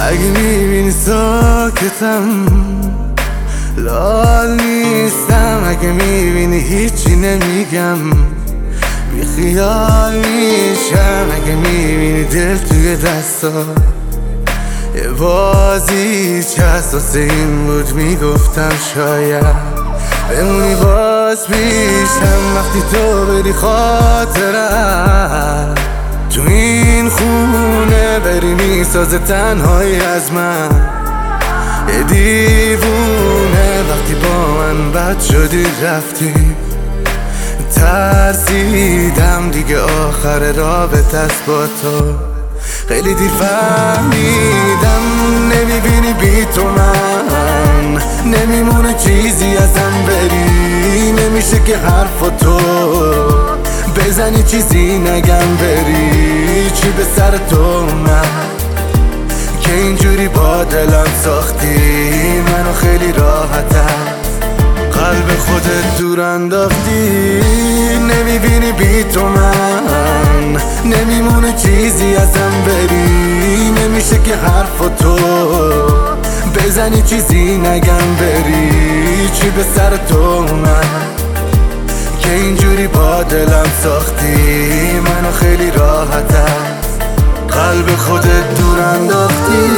اگه میبینی ساکتم لال نیستم، اگه میبینی هیچی نمیگم بی خیال میشم، اگه میبینی دل توی دستا یه بازی چست واسه این بود میگفتم شاید بمونی باز پیشم وقتی تو بری خاطرم تو این خونه بری میسازه تنهایی از من یه دیوونه وقتی با من بد شدی رفتی ترسیدم دیگه آخر رابطه است با تو خیلی دیر فهمیدم نمیبینی بی تو من نمیمونه چیزی ازم بری نمیشه که حرف تو بزنی چیزی نگم بری چی به سر تو من که اینجوری با دلم ساختی منو خیلی راحتم قلب خودت دور انداختی نمیبینی بی تو من نمیمونه چیزی ازم بری نمیشه که حرف تو بزنی چیزی نگم بری چی به سر تو من که اینجوری با دلم ساختی منو خیلی راحتم قلب خودت دور انداختی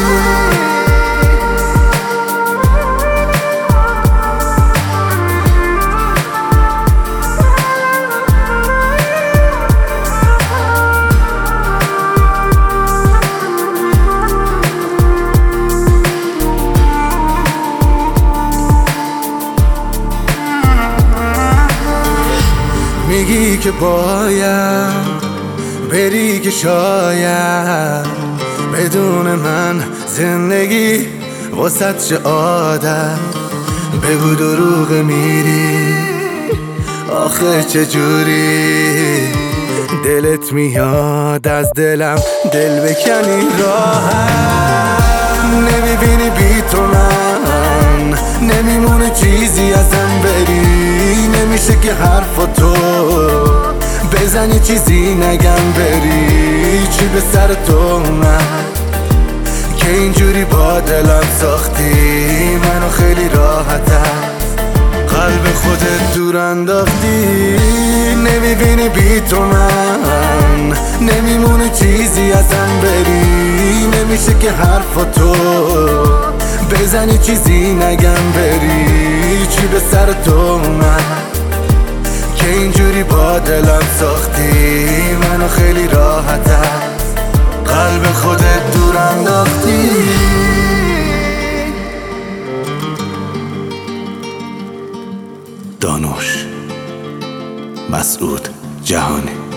میگی که باید بری که شاید بدون من زندگی واسه چه عادت بگو دروغ میری آخه چجوری دلت میاد از دلم دل بکنی راحت نمیبینی بی تو من نمیمونه چیزی ازم بری نمیشه که حرف تو بزنی چیزی نگم بری چی به سر تو من که اینجوری با دلم ساختی منو خیلی راحتم قلب خودت دور انداختی نمیبینی بی تو من نمیمونه چیزی ازم بری نمیشه که حرف تو بزنی چیزی نگم بری چی به سر تو من که اینجوری با دلم ساختی منو خیلی راحتم قلب خودت دور انداختی دانوش مسعود جهانی